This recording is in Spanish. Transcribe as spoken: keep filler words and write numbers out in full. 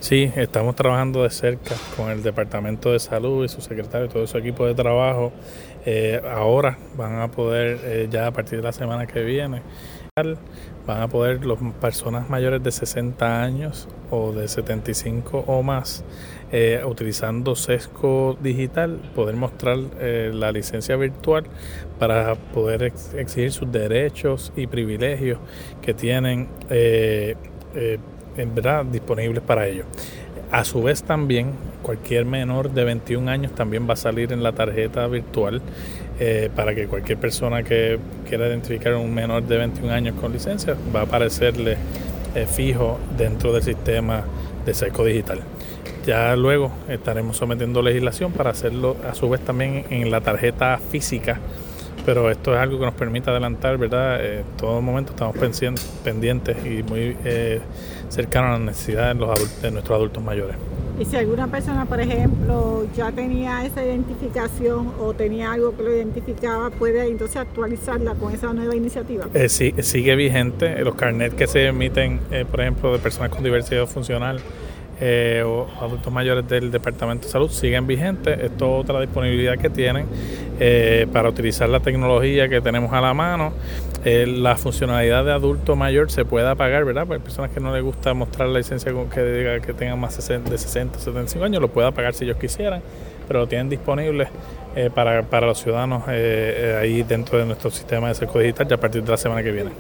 Sí, estamos trabajando de cerca con el Departamento de Salud y su secretario y todo su equipo de trabajo. Eh, ahora van a poder, eh, ya a partir de la semana que viene, van a poder las personas mayores de sesenta años o de setenta y cinco o más, eh, utilizando Sesco Digital, poder mostrar eh, la licencia virtual para poder ex- exigir sus derechos y privilegios que tienen eh, eh, en verdad disponibles para ellos. A su vez también cualquier menor de veintiún años también va a salir en la tarjeta virtual eh, para que cualquier persona que quiera identificar a un menor de veintiún años con licencia va a aparecerle eh, fijo dentro del sistema de Sesco Digital. Ya luego estaremos sometiendo legislación para hacerlo a su vez también en la tarjeta física, pero esto es algo que nos permite adelantar, ¿verdad? En todo momento estamos pendientes y muy eh, cercanos a las necesidades de, los adultos, de nuestros adultos mayores. Y si alguna persona, por ejemplo, ya tenía esa identificación o tenía algo que lo identificaba, ¿puede entonces actualizarla con esa nueva iniciativa? Eh, sí, sigue vigente. Los carnets que se emiten, eh, por ejemplo, de personas con diversidad funcional, Eh, o adultos mayores del Departamento de Salud siguen vigentes. Esto es otra disponibilidad que tienen eh, para utilizar la tecnología que tenemos a la mano. Eh, la funcionalidad de adulto mayor se puede apagar, ¿verdad? Para personas que no les gusta mostrar la licencia que diga que tengan más de sesenta, setenta y cinco años, lo puede apagar si ellos quisieran, pero lo tienen disponible eh, para, para los ciudadanos eh, eh, ahí dentro de nuestro sistema de Sesco Digital ya a partir de la semana que viene.